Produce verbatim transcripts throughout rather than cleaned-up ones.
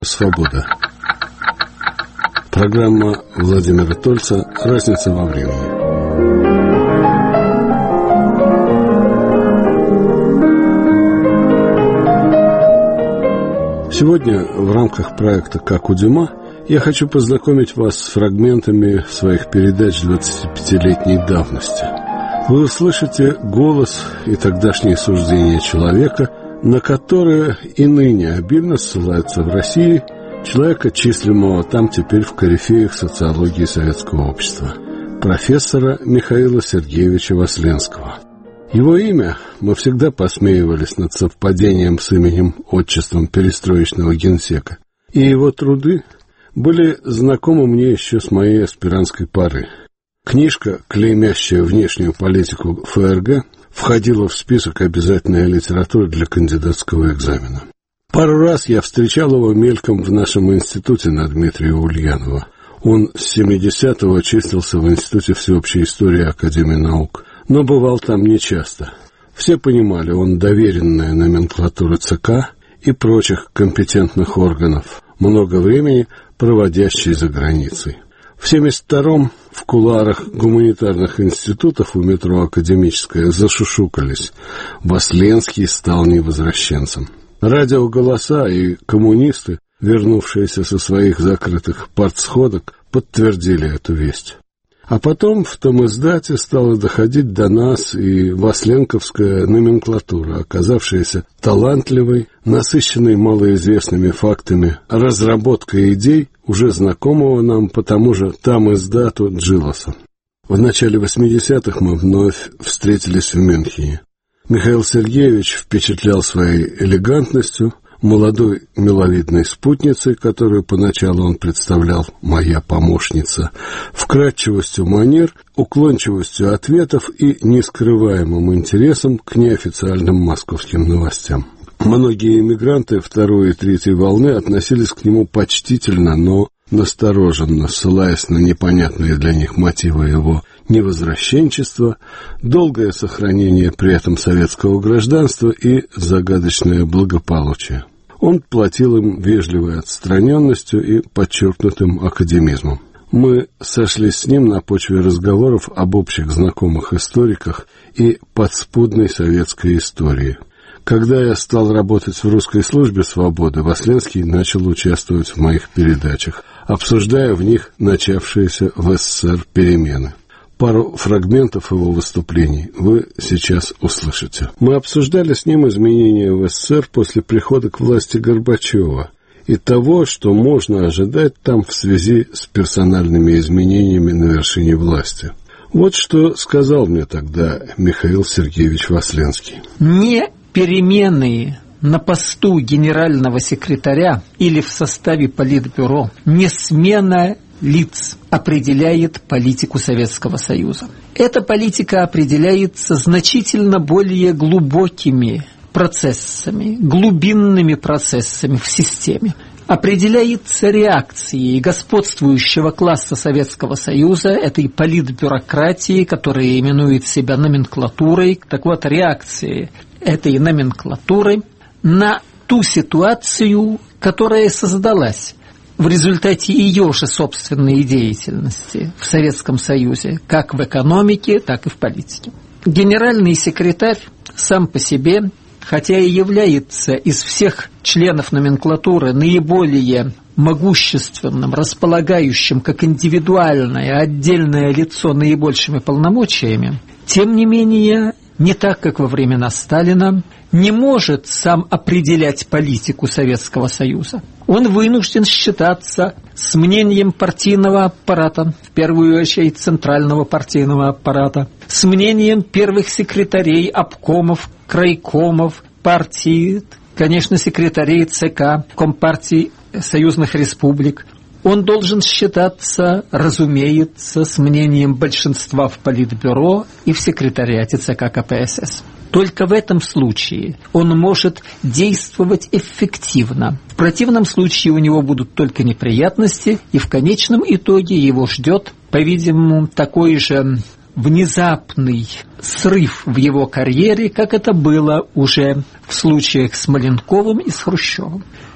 Свобода. Программа Владимира Тольца «Разница во времени». Сегодня в рамках проекта «Как у Дюма» я хочу познакомить вас с фрагментами своих передач двадцатипятилетней давности. Вы услышите голос и тогдашние суждения человека, на которые и ныне обильно ссылаются в России, человека, числимого там теперь в корифеях социологии советского общества, профессора Михаила Сергеевича Васленского. Его имя, мы всегда посмеивались над совпадением с именем-отчеством перестроечного генсека, и его труды были знакомы мне еще с моей аспирантской поры. Книжка, клеймящая внешнюю политику эф эр гэ, входила в список обязательной литературы для кандидатского экзамена. Пару раз я встречал его мельком в нашем институте на Дмитрия Ульянова. Он с семидесятого числился в Институте всеобщей истории Академии наук, но бывал там нечасто. Все понимали, он доверенная номенклатура ЦК и прочих компетентных органов, много времени проводящий за границей. В семьдесят втором в кулуарах гуманитарных институтов у метро «Академическая» зашушукались. Васленский стал невозвращенцем. Радиоголоса и коммунисты, вернувшиеся со своих закрытых партсходок, подтвердили эту весть. А потом в том издате стала доходить до нас и васленковская номенклатура, оказавшаяся талантливой, насыщенной малоизвестными фактами, разработкой идей, уже знакомого нам по тому же там издату Джилоса. В начале восьмидесятых мы вновь встретились в Мюнхене. Михаил Сергеевич впечатлял своей элегантностью, молодой миловидной спутницей, которую поначалу он представлял «моя помощница», вкрадчивостью манер, уклончивостью ответов и нескрываемым интересом к неофициальным московским новостям. Многие эмигранты второй и третьей волны относились к нему почтительно, но настороженно, ссылаясь на непонятные для них мотивы его невозвращенчества, долгое сохранение при этом советского гражданства и загадочное благополучие. Он платил им вежливой отстраненностью и подчеркнутым академизмом. Мы сошлись с ним на почве разговоров об общих знакомых историках и подспудной советской истории. Когда я стал работать в русской службе свободы, Васленский начал участвовать в моих передачах, обсуждая в них начавшиеся в эс эс эс эр перемены. Пару фрагментов его выступлений вы сейчас услышите. Мы обсуждали с ним изменения в эс эс эс эр после прихода к власти Горбачева и того, что можно ожидать там в связи с персональными изменениями на вершине власти. Вот что сказал мне тогда Михаил Сергеевич Васленский. Не перемены на посту генерального секретаря или в составе Политбюро, не смена лиц определяет политику Советского Союза. Эта политика определяется значительно более глубокими процессами, глубинными процессами в системе. Определяется реакцией господствующего класса Советского Союза, этой политбюрократии, которая именует себя номенклатурой. Так вот, реакции этой номенклатуры на ту ситуацию, которая создалась в результате ее же собственной деятельности в Советском Союзе, как в экономике, так и в политике. Генеральный секретарь сам по себе, хотя и является из всех членов номенклатуры наиболее могущественным, располагающим как индивидуальное отдельное лицо наибольшими полномочиями, тем не менее, не так, как во времена Сталина, не может сам определять политику Советского Союза. Он вынужден считаться с мнением партийного аппарата, в первую очередь центрального партийного аппарата, с мнением первых секретарей обкомов, крайкомов, партии, конечно, секретарей ЦК, Компартии союзных республик. Он должен считаться, разумеется, с мнением большинства в Политбюро и в секретариате ЦК ка пэ эс эс. Только в этом случае он может действовать эффективно. В противном случае у него будут только неприятности, и в конечном итоге его ждет, по-видимому, такой же внезапный срыв в его карьере, как это было уже в случаях с Маленковым и с Хрущевым.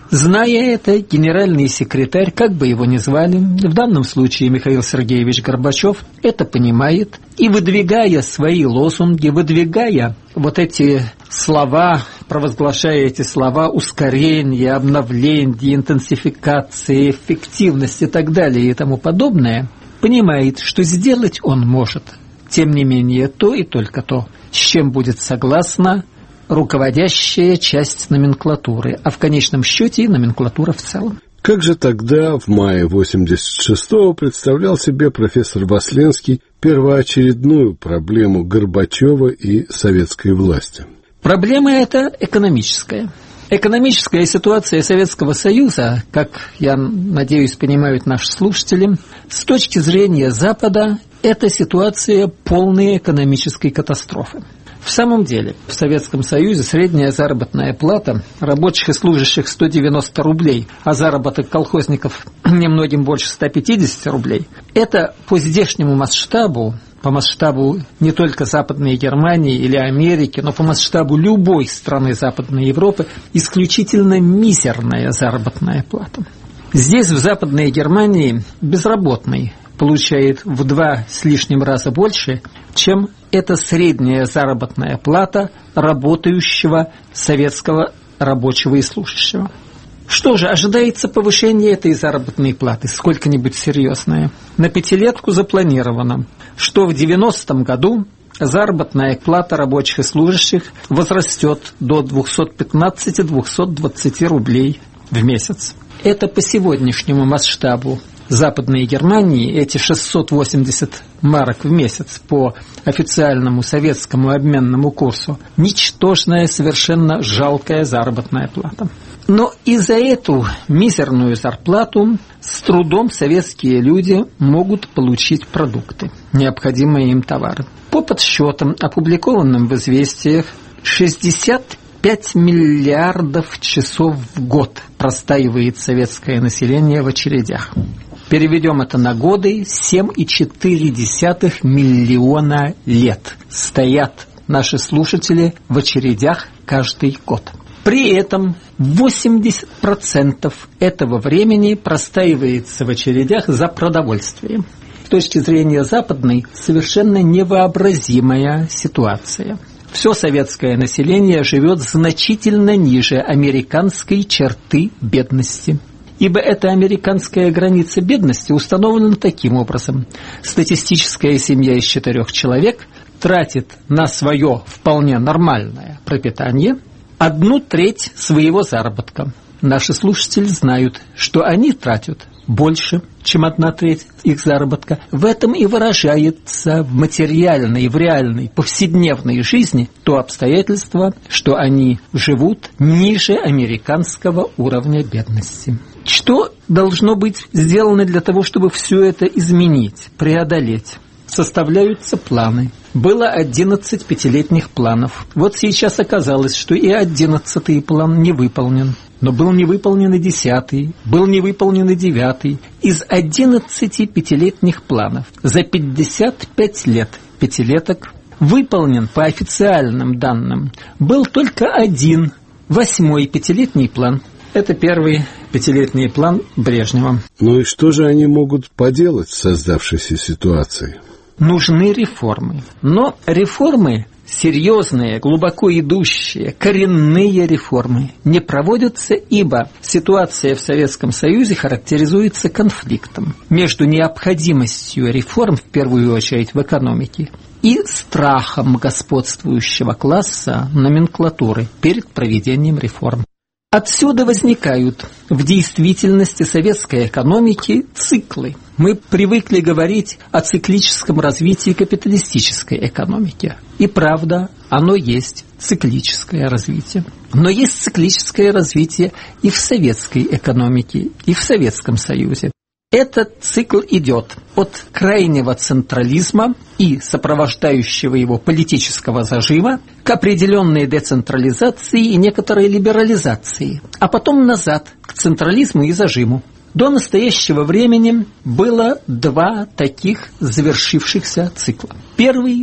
Зная это, генеральный секретарь, как бы его ни звали, в данном случае Михаил Сергеевич Горбачев, это понимает и, выдвигая свои лозунги, выдвигая вот эти слова, провозглашая эти слова ускорения, обновления, интенсификации, эффективности и так далее и тому подобное, понимает, что сделать он может, тем не менее, то и только то, с чем будет согласна руководящая часть номенклатуры, а в конечном счете и номенклатура в целом. Как же тогда, в мае восемьдесят шестого, представлял себе профессор Васленский первоочередную проблему Горбачева и советской власти? Проблема эта экономическая. Экономическая ситуация Советского Союза, как, я надеюсь, понимают наши слушатели, с точки зрения Запада, это ситуация полной экономической катастрофы. В самом деле, в Советском Союзе средняя заработная плата рабочих и служащих сто девяносто рублей, а заработок колхозников немногим больше ста пятидесяти рублей. Это по здешнему масштабу, по масштабу не только Западной Германии или Америки, но по масштабу любой страны Западной Европы исключительно мизерная заработная плата. Здесь, в Западной Германии, безработный получает в два с лишним раза больше, чем эта средняя заработная плата работающего советского рабочего и служащего. Что же, ожидается повышение этой заработной платы, сколько-нибудь серьезное. На пятилетку запланировано, что в девяностом году заработная плата рабочих и служащих возрастет до двухсот пятнадцати — двухсот двадцати рублей в месяц. Это по сегодняшнему масштабу Западной Германии, эти шестьсот восемьдесят марок в месяц по официальному советскому обменному курсу, ничтожная, совершенно жалкая заработная плата. Но и за эту мизерную зарплату с трудом советские люди могут получить продукты, необходимые им товары. По подсчетам, опубликованным в «Известиях», шестьдесят пять миллиардов часов в год простаивает советское население в очередях. Переведем это на годы, семь целых четыре десятых миллиона лет стоят наши слушатели в очередях каждый год. При этом восемьдесят процентов этого времени простаивается в очередях за продовольствием. С точки зрения западной, совершенно невообразимая ситуация. Все советское население живет значительно ниже американской черты бедности. Ибо эта американская граница бедности установлена таким образом. Статистическая семья из четырех человек тратит на свое вполне нормальное пропитание одну треть своего заработка. Наши слушатели знают, что они тратят больше, чем одна треть их заработка. В этом и выражается в материальной, в реальной, повседневной жизни то обстоятельство, что они живут ниже американского уровня бедности. Что должно быть сделано для того, чтобы все это изменить, преодолеть? Составляются планы. Было одиннадцать пятилетних планов. Вот сейчас оказалось, что и одиннадцатый план не выполнен. Но был не выполнен и десятый, был не выполнен и девятый. Из одиннадцати пятилетних планов за пятьдесят пять лет пятилеток выполнен по официальным данным был только один, восьмой пятилетний план. Это первый пятилетний план Брежнева. Ну и что же они могут поделать с создавшейся ситуацией? Нужны реформы. Но реформы серьезные, глубоко идущие, коренные реформы не проводятся, ибо ситуация в Советском Союзе характеризуется конфликтом между необходимостью реформ, в первую очередь в экономике, и страхом господствующего класса номенклатуры перед проведением реформ. Отсюда возникают в действительности советской экономики циклы. Мы привыкли говорить о циклическом развитии капиталистической экономики. И правда, оно есть циклическое развитие. Но есть циклическое развитие и в советской экономике, и в Советском Союзе. Этот цикл идет от крайнего централизма и сопровождающего его политического зажима к определенной децентрализации и некоторой либерализации, а потом назад к централизму и зажиму. До настоящего времени было два таких завершившихся цикла. Первый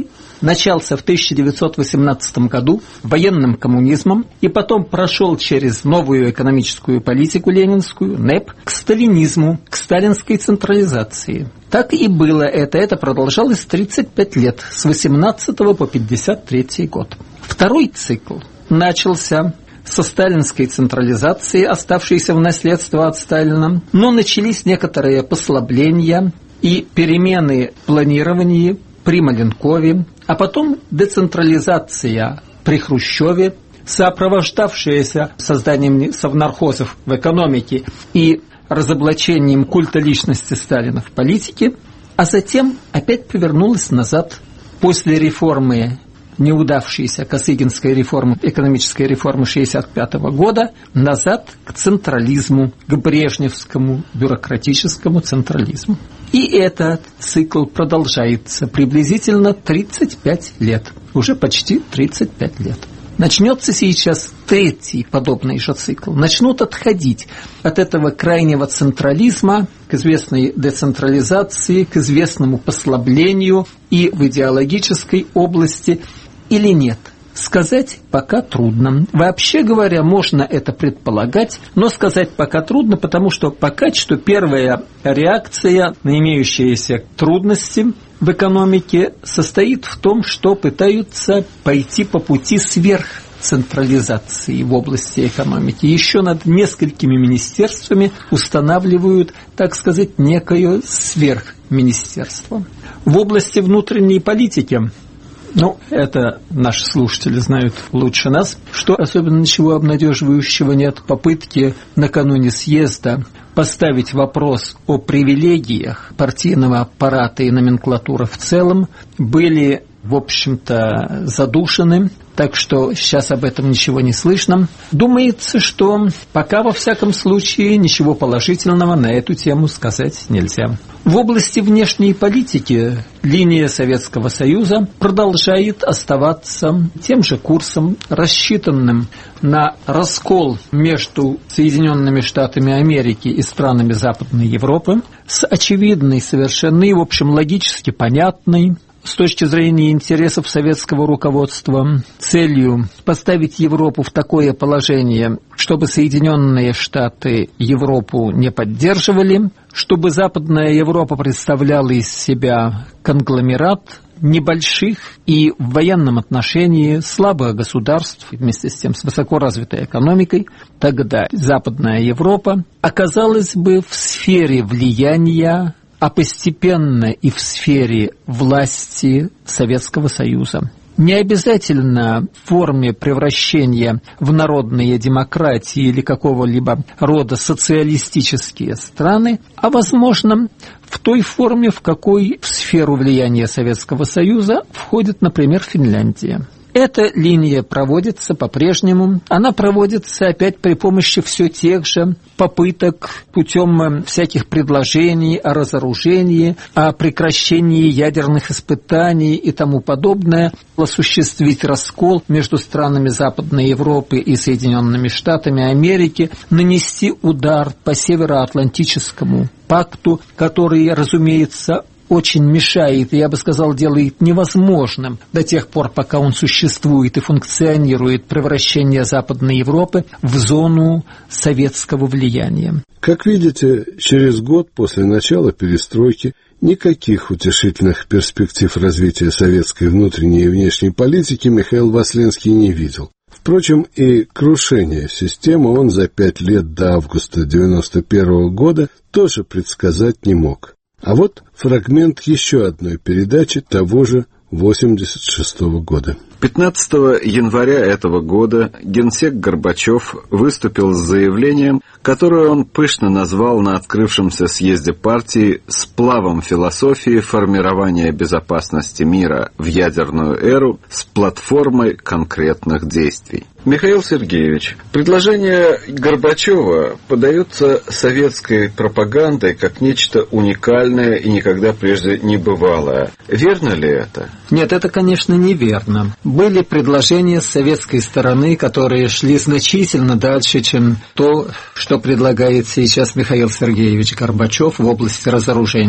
начался в тысяча девятьсот восемнадцатом году военным коммунизмом и потом прошел через новую экономическую политику ленинскую, НЭП, к сталинизму, к сталинской централизации. Так и было это. Это продолжалось тридцать пять лет, с восемнадцатого по пятьдесят третий год. Второй цикл начался со сталинской централизации, оставшейся в наследство от Сталина, но начались некоторые послабления и перемены в планировании при Маленкове, а потом децентрализация при Хрущеве, сопровождавшаяся созданием совнархозов в экономике и разоблачением культа личности Сталина в политике, а затем опять повернулась назад после реформы, неудавшейся Косыгинской реформы, экономической реформы шестьдесят пятого года, назад к централизму, к брежневскому бюрократическому централизму. И этот цикл продолжается приблизительно тридцать пять лет, уже почти тридцать пять лет. Начнется сейчас третий подобный же цикл. Начнут отходить от этого крайнего централизма к известной децентрализации, к известному послаблению и в идеологической области или нет. Сказать пока трудно. Вообще говоря, можно это предполагать, но сказать пока трудно, потому что пока что первая реакция на имеющиеся трудности в экономике состоит в том, что пытаются пойти по пути сверхцентрализации в области экономики. Еще над несколькими министерствами устанавливают, так сказать, некое сверхминистерство. В области внутренней политики, ну, это наши слушатели знают лучше нас, что особенно ничего обнадеживающего нет. Попытки накануне съезда поставить вопрос о привилегиях партийного аппарата и номенклатуры в целом были, в общем-то, задушены, так что сейчас об этом ничего не слышно. Думается, что пока, во всяком случае, ничего положительного на эту тему сказать нельзя. В области внешней политики линия Советского Союза продолжает оставаться тем же курсом, рассчитанным на раскол между Соединенными Штатами Америки и странами Западной Европы, с очевидной совершенно и, в общем, логически понятной, с точки зрения интересов советского руководства, целью поставить Европу в такое положение, чтобы Соединенные Штаты Европу не поддерживали, чтобы Западная Европа представляла из себя конгломерат небольших и в военном отношении слабых государств, вместе с тем с высокоразвитой экономикой, тогда Западная Европа оказалась бы в сфере влияния, а постепенно и в сфере власти Советского Союза. Не обязательно в форме превращения в народные демократии или какого-либо рода социалистические страны, а, возможно, в той форме, в какой в сферу влияния Советского Союза входит, например, Финляндия. Эта линия проводится по-прежнему. Она проводится опять при помощи все тех же попыток путем всяких предложений о разоружении, о прекращении ядерных испытаний и тому подобное, осуществить раскол между странами Западной Европы и Соединенными Штатами Америки, нанести удар по Североатлантическому пакту, который, разумеется, очень мешает, и, я бы сказал, делает невозможным до тех пор, пока он существует и функционирует, превращение Западной Европы в зону советского влияния. Как видите, через год после начала перестройки никаких утешительных перспектив развития советской внутренней и внешней политики Михаил Васленский не видел. Впрочем, и крушение системы он за пять лет до августа девяносто первого года тоже предсказать не мог. А вот фрагмент еще одной передачи того же восемьдесят шестого года. пятнадцатого января этого года генсек Горбачев выступил с заявлением, которое он пышно назвал на открывшемся съезде партии «Сплавом философии формирования безопасности мира в ядерную эру с платформой конкретных действий». Михаил Сергеевич, предложение Горбачева подается советской пропагандой как нечто уникальное и никогда прежде не бывалое. Верно ли это? Нет, это, конечно, неверно. Были предложения с советской стороны, которые шли значительно дальше, чем то, что предлагает сейчас Михаил Сергеевич Горбачев в области разоружения.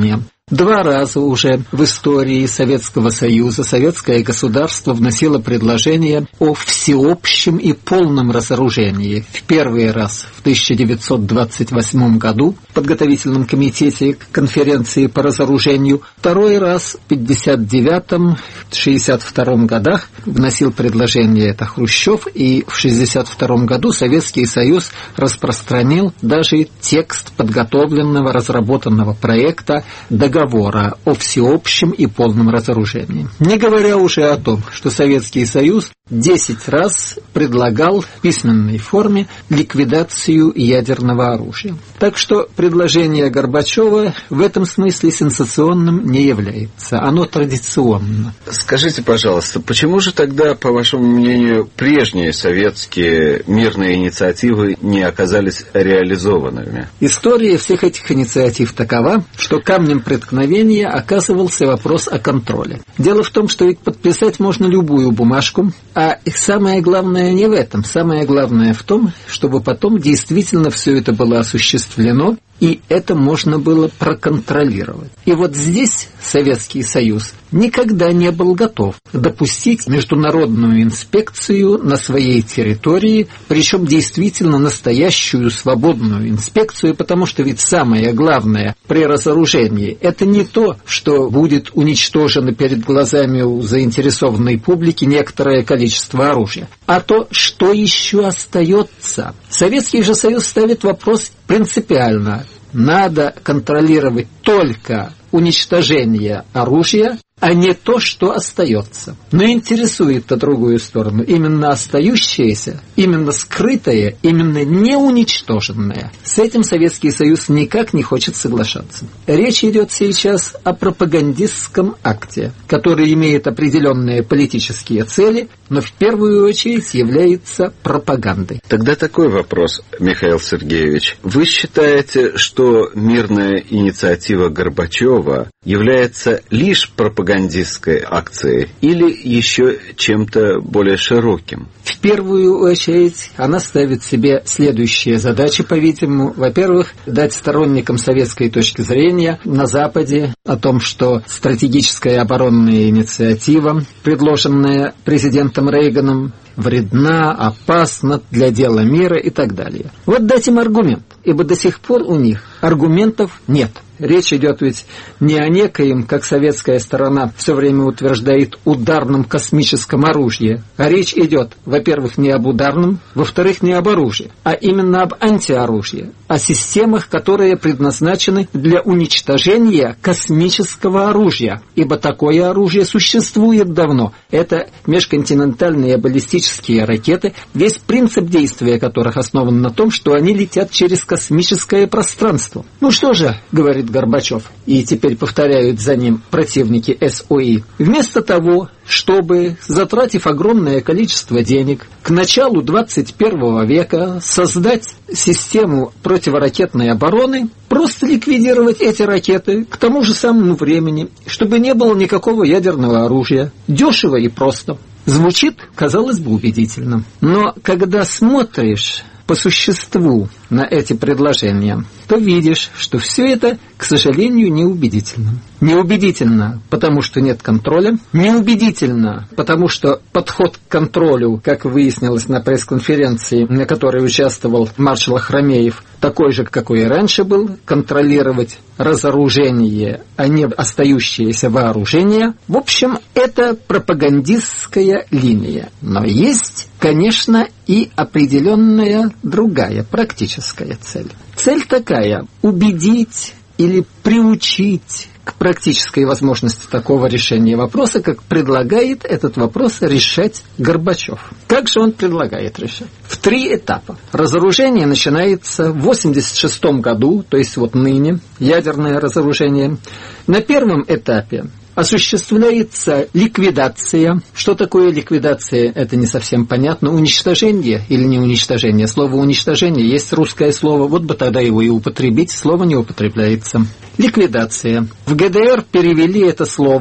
Два раза уже в истории Советского Союза советское государство вносило предложение о всеобщем и полном разоружении. В первый раз в тысяча девятьсот двадцать восьмом году в подготовительном комитете конференции по разоружению, второй раз в пятьдесят девятом — шестьдесят втором годах вносил предложение это Хрущев, и в шестьдесят втором году Советский Союз распространил даже текст подготовленного, разработанного проекта договора о всеобщем и полном разоружении. Не говоря уже о том, что Советский Союз десять раз предлагал в письменной форме ликвидацию ядерного оружия. Так что предложение Горбачева в этом смысле сенсационным не является. Оно традиционно. Скажите, пожалуйста, почему же тогда, по вашему мнению, прежние советские мирные инициативы не оказались реализованными? История всех этих инициатив такова, что камнем преткновения оказывался вопрос о контроле. Дело в том, что ведь подписать можно любую бумажку, а самое главное не в этом. Самое главное в том, чтобы потом действительно все это было осуществлено, и это можно было проконтролировать. И вот здесь Советский Союз никогда не был готов допустить международную инспекцию на своей территории, причем действительно настоящую свободную инспекцию, потому что ведь самое главное при разоружении — это не то, что будет уничтожено перед глазами у заинтересованной публики некоторое количество оружия, а то, что еще остается. Советский же Союз ставит вопрос принципиально. Надо контролировать только уничтожение оружия, а не то, что остается. Но интересует-то другую сторону. Именно остающееся, именно скрытое, именно неуничтоженное. С этим Советский Союз никак не хочет соглашаться. Речь идет сейчас о пропагандистском акте, который имеет определенные политические цели, но в первую очередь является пропагандой. Тогда такой вопрос, Михаил Сергеевич. Вы считаете, что мирная инициатива Горбачева является лишь пропагандистской акцией или еще чем-то более широким? В первую очередь она ставит себе следующие задачи, по-видимому. Во-первых, дать сторонникам советской точки зрения на Западе о том, что стратегическая оборонная инициатива, предложенная президентом Рейганом, вредна, опасна для дела мира и так далее. Вот дать им аргумент, ибо до сих пор у них аргументов нет. Речь идет ведь не о некоем, как советская сторона все время утверждает, ударном космическом оружии, а речь идет, во-первых, не об ударном, во-вторых, не об оружии, а именно об антиоружии, о системах, которые предназначены для уничтожения космического оружия, ибо такое оружие существует давно. Это межконтинентальные баллистические ракеты, весь принцип действия которых основан на том, что они летят через космическое пространство. Ну что же, говорит Горбачев, и теперь повторяют за ним противники эс о и, вместо того, чтобы, затратив огромное количество денег, к началу двадцать первого века создать систему противоракетной обороны, просто ликвидировать эти ракеты к тому же самому времени, чтобы не было никакого ядерного оружия. Дешево и просто. Звучит, казалось бы, убедительно. Но когда смотришь по существу на эти предложения, то видишь, что все это, к сожалению, неубедительно. Неубедительно, потому что нет контроля. Неубедительно, потому что подход к контролю, как выяснилось на пресс-конференции, на которой участвовал маршал Ахрамеев, такой же, какой и раньше был, контролировать разоружение, а не остающееся вооружение. В общем, это пропагандистская линия. Но есть, конечно, и определенная другая практическая цель. Цель такая – убедить или приучить к практической возможности такого решения вопроса, как предлагает этот вопрос решать Горбачев. Как же он предлагает решать? В три этапа. Разоружение начинается в восемьдесят шестом году, то есть вот ныне, ядерное разоружение. На первом этапе осуществляется ликвидация. Что такое ликвидация, это не совсем понятно. Уничтожение или не уничтожение? Слово «уничтожение» есть русское слово, вот бы тогда его и употребить, слово не употребляется. Ликвидация. В гэ дэ эр перевели это слово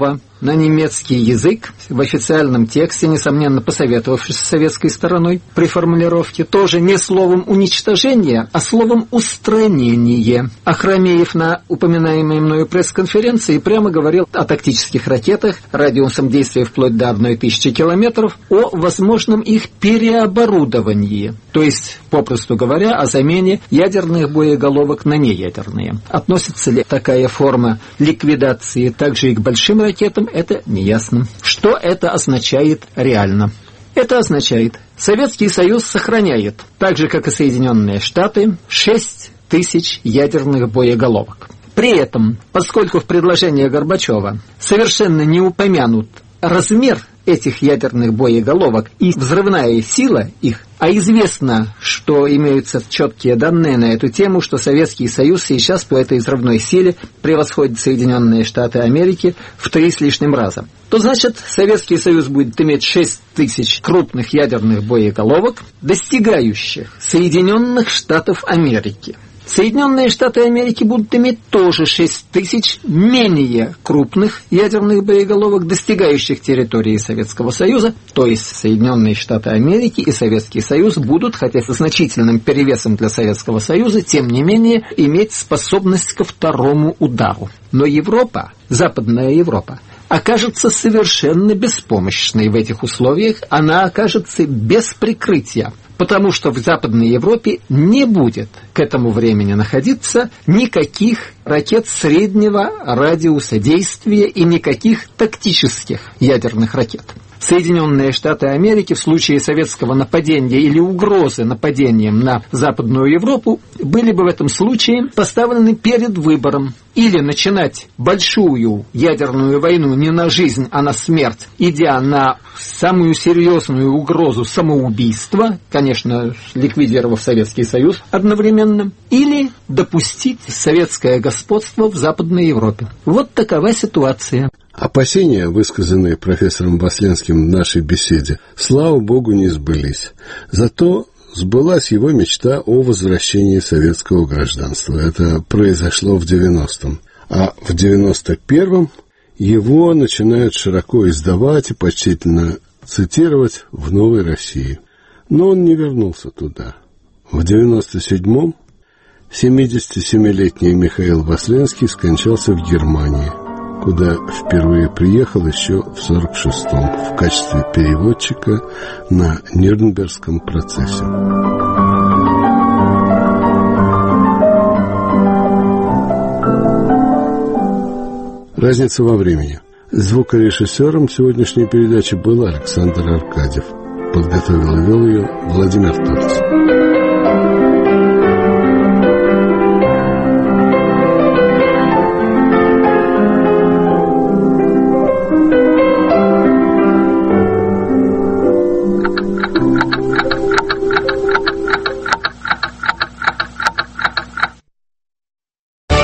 на немецкий язык в официальном тексте, несомненно, посоветовавшись с советской стороной при формулировке, тоже не словом «уничтожение», а словом «устранение». Ахрамеев на упоминаемой мною пресс-конференции прямо говорил о тактических ракетах, радиусом действия вплоть до одной тысячи километров, о возможном их переоборудовании, то есть, попросту говоря, о замене ядерных боеголовок на неядерные. Относится ли такая форма ликвидации также и к большим ракетам, это неясно. Что это означает реально? Это означает, Советский Союз сохраняет, так же как и Соединенные Штаты, шесть тысяч ядерных боеголовок. При этом, поскольку в предложении Горбачева совершенно не упомянут размер этих ядерных боеголовок и взрывная сила их, а известно, что имеются четкие данные на эту тему, что Советский Союз сейчас по этой взрывной силе превосходит Соединенные Штаты Америки в три с лишним раза, то значит Советский Союз будет иметь шесть тысяч крупных ядерных боеголовок, достигающих Соединенных Штатов Америки. Соединенные Штаты Америки будут иметь тоже шесть тысяч менее крупных ядерных боеголовок, достигающих территории Советского Союза, то есть Соединенные Штаты Америки и Советский Союз будут, хотя со значительным перевесом для Советского Союза, тем не менее, иметь способность ко второму удару. Но Европа, Западная Европа, окажется совершенно беспомощной в этих условиях, она окажется без прикрытия, потому что в Западной Европе не будет к этому времени находиться никаких ракет среднего радиуса действия и никаких тактических ядерных ракет. Соединенные Штаты Америки в случае советского нападения или угрозы нападением на Западную Европу были бы в этом случае поставлены перед выбором: или начинать большую ядерную войну не на жизнь, а на смерть, идя на самую серьезную угрозу самоубийства, конечно, ликвидировав Советский Союз одновременно, или допустить советское господство в Западной Европе. Вот такова ситуация. Опасения, высказанные профессором Басленским в нашей беседе, слава богу, не сбылись. Зато сбылась его мечта о возвращении советского гражданства. Это произошло в девяностом. А в девяносто первом его начинают широко издавать и почтительно цитировать в «Новой России». Но он не вернулся туда. В девяносто седьмом семидесятисемилетний Михаил Басленский скончался в Германии, куда впервые приехал еще в сорок шестом в качестве переводчика на Нюрнбергском процессе. Разница во времени. Звукорежиссером сегодняшней передачи был Александр Аркадьев. Подготовил и вел ее Владимир Торц.